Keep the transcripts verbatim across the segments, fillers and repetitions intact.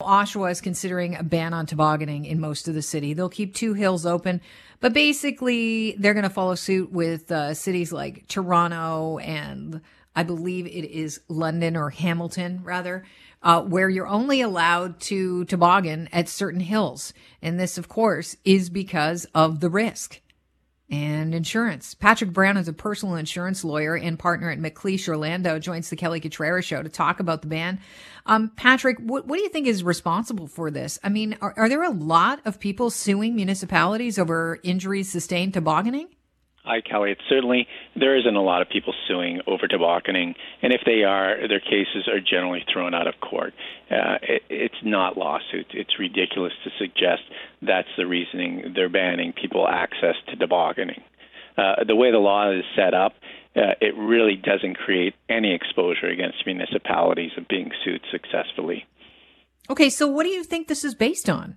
Oshawa is considering a ban on tobogganing in most of the city. They'll keep two hills open, but basically they're going to follow suit with uh, cities like Toronto and I believe it is London or Hamilton, rather, uh, where you're only allowed to toboggan at certain hills. And this, of course, is because of the risk and insurance. Patrick Brown is a personal insurance lawyer and partner at McLeish Orlando, joins the Kelly Cutrera Show to talk about the ban. Um, Patrick, what, what do you think is responsible for this? I mean, are, are there a lot of people suing municipalities over injuries sustained tobogganing? Hi, Kelly. It's certainly, there isn't a lot of people suing over tobogganing, and if they are, their cases are generally thrown out of court. Uh, it, it's not lawsuits. It's ridiculous to suggest that's the reasoning they're banning people access to tobogganing. Uh, the way the law is set up, uh, it really doesn't create any exposure against municipalities of being sued successfusly. Okay, so what do you think this is based on?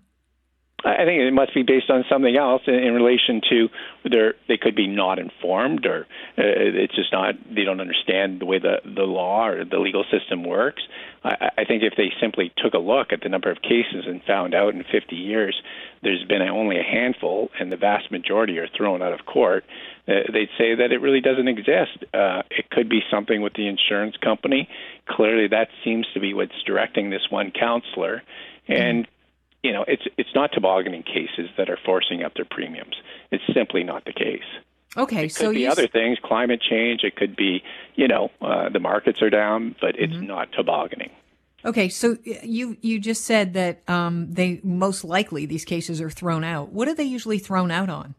I think it must be based on something else in, in relation to their, they could be not informed, or uh, it's just not, they don't understand the way the, the law or the legal system works. I, I think if they simply took a look at the number of cases and found out in fifty years there's been only a handful and the vast majority are thrown out of court, uh, they'd say that it really doesn't exist. Uh, it could be something with the insurance company. Clearly that seems to be what's directing this one counselor. And mm-hmm. You know, it's it's not tobogganing cases that are forcing up their premiums. It's simply not the case. Okay, it could so be you other things, climate change. It could be, you know, uh, the markets are down, but it's mm-hmm. not tobogganing. Okay, so you you just said that um, they most likely these cases are thrown out. What are they usually thrown out on?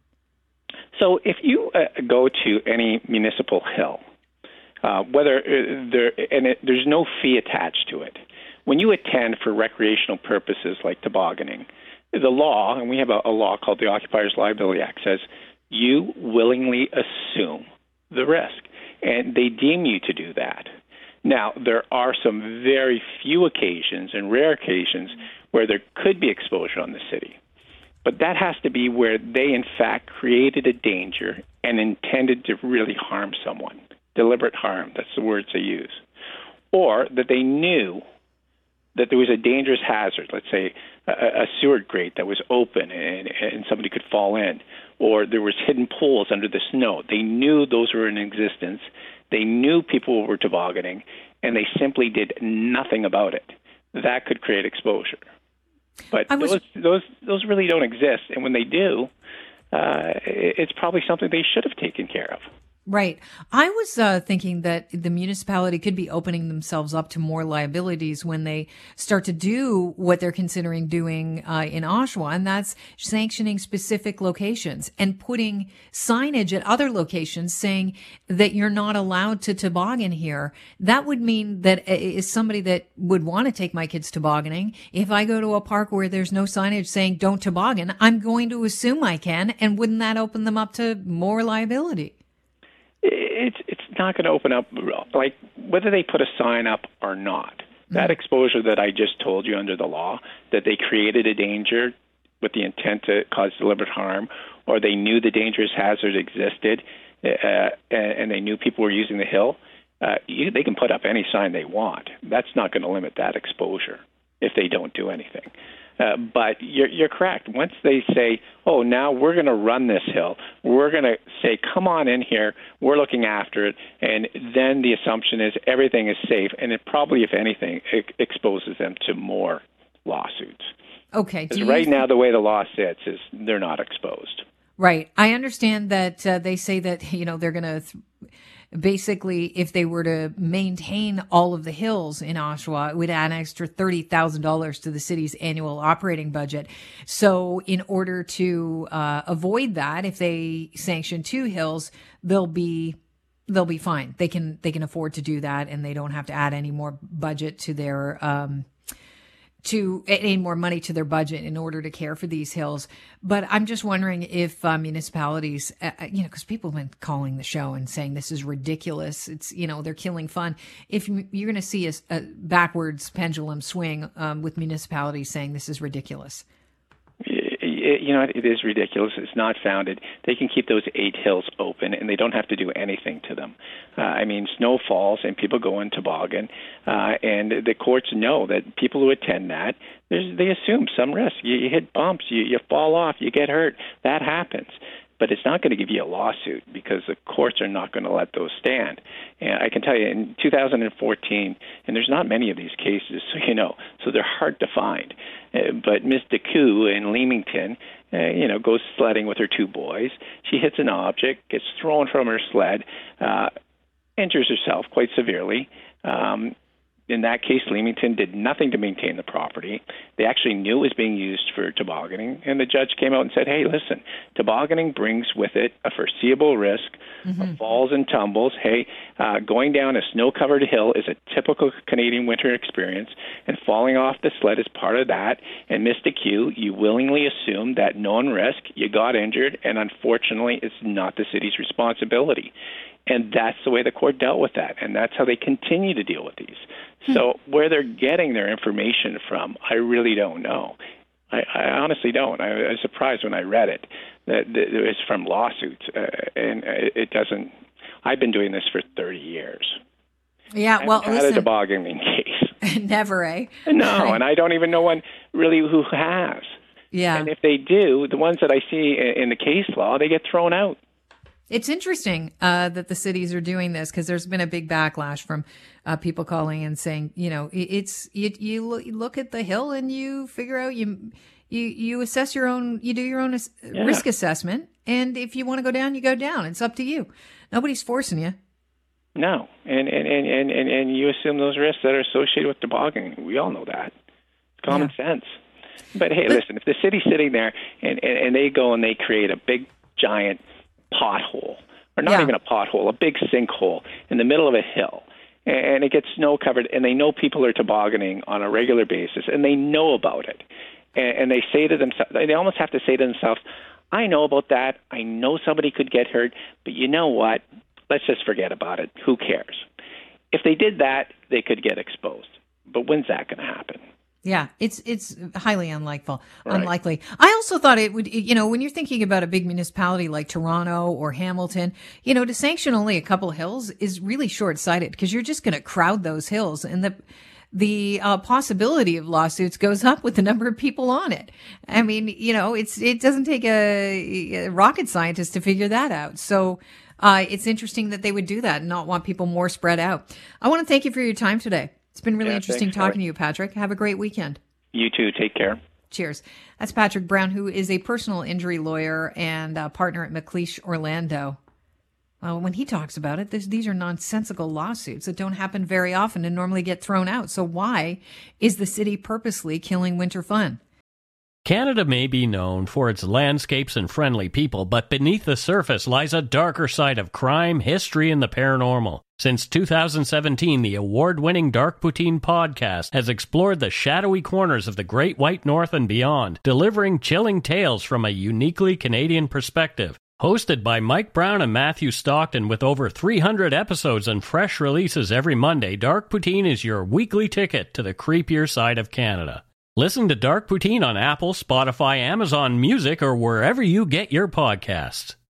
So if you uh, go to any municipal hill, uh, whether uh, there and it, there's no fee attached to it. When you attend for recreational purposes like tobogganing, the law, and we have a, a law called the Occupiers Liability Act, says you willingly assume the risk, and they deem you to do that. Now, there are some very few occasions and rare occasions where there could be exposure on the city, but that has to be where they, in fact, created a danger and intended to really harm someone, deliberate harm, that's the words they use, or that they knew that there was a dangerous hazard, let's say a, a sewer grate that was open and, and somebody could fall in, or there was hidden pools under the snow. They knew those were in existence. They knew people were tobogganing, and they simply did nothing about it. That could create exposure. But was... those, those those really don't exist, and when they do, uh, it's probably something they should have taken care of. Right. I was uh, thinking that the municipality could be opening themselves up to more liabilities when they start to do what they're considering doing uh, in Oshawa, and that's sanctioning specific locations and putting signage at other locations saying that you're not allowed to toboggan here. That would mean that as somebody that would want to take my kids tobogganing, if I go to a park where there's no signage saying don't toboggan, I'm going to assume I can, and wouldn't that open them up to more liability? It's it's not going to open up, like, whether they put a sign up or not. Mm-hmm. That exposure that I just told you under the law, that they created a danger with the intent to cause deliberate harm, or they knew the dangerous hazard existed, uh, and they knew people were using the hill, uh, you, they can put up any sign they want. That's not going to limit that exposure if they don't do anything. Uh, but you're, you're correct. Once they say, oh, now we're going to run this hill, we're going to say, come on in here, we're looking after it, and then the assumption is everything is safe, and it probably, if anything, it exposes them to more lawsuits. Okay. Because right now, the way the law sits is they're not exposed. Right. I understand that uh, they say that, you know, they're going to... Th- Basically, if they were to maintain all of the hills in Oshawa, it would add an extra thirty thousand dollars to the city's annual operating budget. So in order to uh, avoid that, if they sanction two hills, they'll be they'll be fine. They can they can afford to do that, and they don't have to add any more budget to their um, to any more money to their budget in order to care for these hills. But I'm just wondering if uh, municipalities, uh, you know, because people have been calling the show and saying this is ridiculous. It's, you know, they're killing fun. If you're going to see a, a backwards pendulum swing um, with municipalities saying this is ridiculous. you know, it is ridiculous. It's not founded. They can keep those eight hills open, and they don't have to do anything to them. Uh, I mean, snow falls, and people go in toboggan, uh, and the courts know that people who attend that, there's, they assume some risk. You, you hit bumps, you, you fall off, you get hurt. That happens. But it's not going to give you a lawsuit because the courts are not going to let those stand. And I can tell you, in two thousand fourteen, and there's not many of these cases, so you know, so they're hard to find. Uh, but Miss DeCoo in Leamington, uh, you know, goes sledding with her two boys. She hits an object, gets thrown from her sled, uh, injures herself quite severely. Um, In that case, Leamington did nothing to maintain the property. They actually knew it was being used for tobogganing, and the judge came out and said, hey, listen, tobogganing brings with it a foreseeable risk mm-hmm. of falls and tumbles. Hey, uh, going down a snow-covered hill is a typical Canadian winter experience, and falling off the sled is part of that. And Mister Q, you willingly assumed that known risk, you got injured, and unfortunately, it's not the city's responsibility. And that's the way the court dealt with that, and that's how they continue to deal with these. So where they're getting their information from, I really don't know. I, I honestly don't. I, I was surprised when I read it that, that it was from lawsuits, uh, and it doesn't. I've been doing this for thirty years. Yeah, well, I haven't had listen, a tobogganing case. Never, eh? No, and I don't even know one really who has. Yeah. And if they do, the ones that I see in the case law, they get thrown out. It's interesting uh, that the cities are doing this because there's been a big backlash from uh, people calling and saying, you know, it's you, you look at the hill and you figure out you you you assess your own, you do your own ass- yeah. risk assessment, and if you want to go down, you go down. It's up to you. Nobody's forcing you. No, and and and and and, and you assume those risks that are associated with tobogganing. We all know that. It's common yeah. sense. But hey, but, listen, if the city's sitting there and, and and they go and they create a big giant pothole, or not yeah. even a pothole, a big sinkhole in the middle of a hill, and it gets snow covered, and they know people are tobogganing on a regular basis, and they know about it, and, and they say to themselves, they almost have to say to themselves, I know about that, I know somebody could get hurt, but you know what, let's just forget about it, who cares? If they did that, they could get exposed, but when's that going to happen? Yeah, it's it's highly unlikely. Right. Unlikely. I also thought it would, you know, when you're thinking about a big municipality like Toronto or Hamilton, you know, to sanction only a couple hills is really short-sighted because you're just going to crowd those hills, and the the uh, possibility of lawsuits goes up with the number of people on it. I mean, you know, it's it doesn't take a, a rocket scientist to figure that out. So uh, it's interesting that they would do that and not want people more spread out. I want to thank you for your time today. It's been really yeah, interesting thanks, talking Harry. to you, Patrick. Have a great weekend. You too. Take care. Cheers. That's Patrick Brown, who is a personal injury lawyer and a partner at McLeish Orlando. Well, when he talks about it, this, these are nonsensical lawsuits that don't happen very often and normally get thrown out. So why is the city purposely killing winter fun? Canada may be known for its landscapes and friendly people, but beneath the surface lies a darker side of crime, history, and the paranormal. Since two thousand seventeen, the award-winning Dark Poutine podcast has explored the shadowy corners of the Great White North and beyond, delivering chilling tales from a uniquely Canadian perspective. Hosted by Mike Brown and Matthew Stockton with over three hundred episodes and fresh releases every Monday, Dark Poutine is your weekly ticket to the creepier side of Canada. Listen to Dark Poutine on Apple, Spotify, Amazon Music, or wherever you get your podcasts.